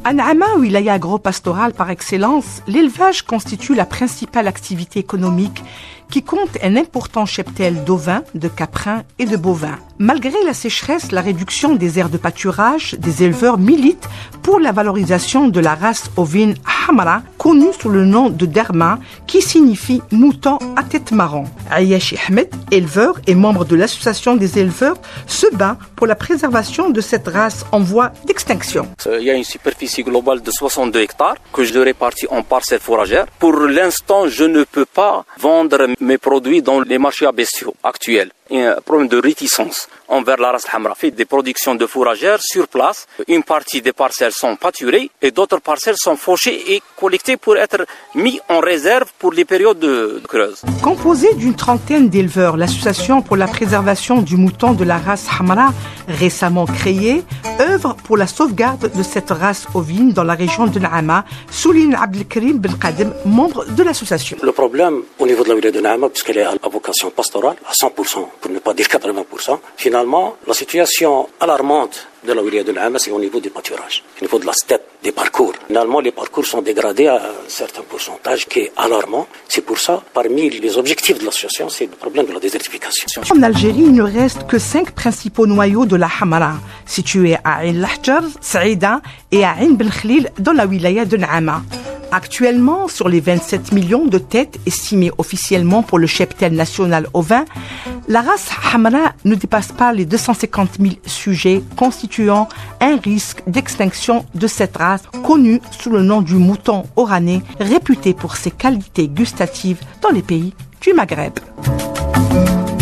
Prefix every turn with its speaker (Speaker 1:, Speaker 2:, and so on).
Speaker 1: À Naama, wilaya agro-pastorale par excellence, l'élevage constitue la principale activité économique qui compte un important cheptel d'ovins, de caprins et de bovins. Malgré la sécheresse, la réduction des aires de pâturage, des éleveurs militent pour la valorisation de la race ovine Hamara, connue sous le nom de Derma, qui signifie mouton à tête marron. Ayashi Ahmed, éleveur et membre de l'association des éleveurs, se bat pour la préservation de cette race en voie d'extinction.
Speaker 2: Il y a une superficie globale de 62 hectares que je répartis en parcelles fourragères. Pour l'instant, je ne peux pas vendre mes produits dans les marchés à bestiaux actuels. Il y a un problème de réticence envers la race Hamra. Fait des productions de fourragères sur place. Une partie des parcelles sont pâturées et d'autres parcelles sont fauchées et collectées pour être mis en réserve pour les périodes de creuse.
Speaker 1: Composée d'une trentaine d'éleveurs, l'association pour la préservation du mouton de la race Hamra, récemment créée, œuvre pour la sauvegarde de cette race ovine dans la région de Naama, souligne Abdelkarim Belkadem, membre de l'association.
Speaker 3: Le problème au niveau de la wilaya de Naama, puisqu'elle est à vocation pastorale, à 100%, pour ne pas dire 80%, finalement, la situation alarmante de la wilaya de Naama, c'est au niveau du pâturage, au niveau de la steppe, des parcours. Finalement, les parcours sont dégradés à un certain pourcentage qui est alarmant. C'est pour ça, parmi les objectifs de l'association, c'est le problème de la désertification.
Speaker 1: En Algérie, il ne reste que 5 principaux noyaux de la Hamara, situés à Ain Lahjar, Saïda et à Ain Ben Khlil dans la wilaya de Naama. Actuellement, sur les 27 millions de têtes estimées officiellement pour le cheptel national ovin, la race Hamra ne dépasse pas les 250 000 sujets, constituant un risque d'extinction de cette race connue sous le nom du mouton oranais, réputé pour ses qualités gustatives dans les pays du Maghreb.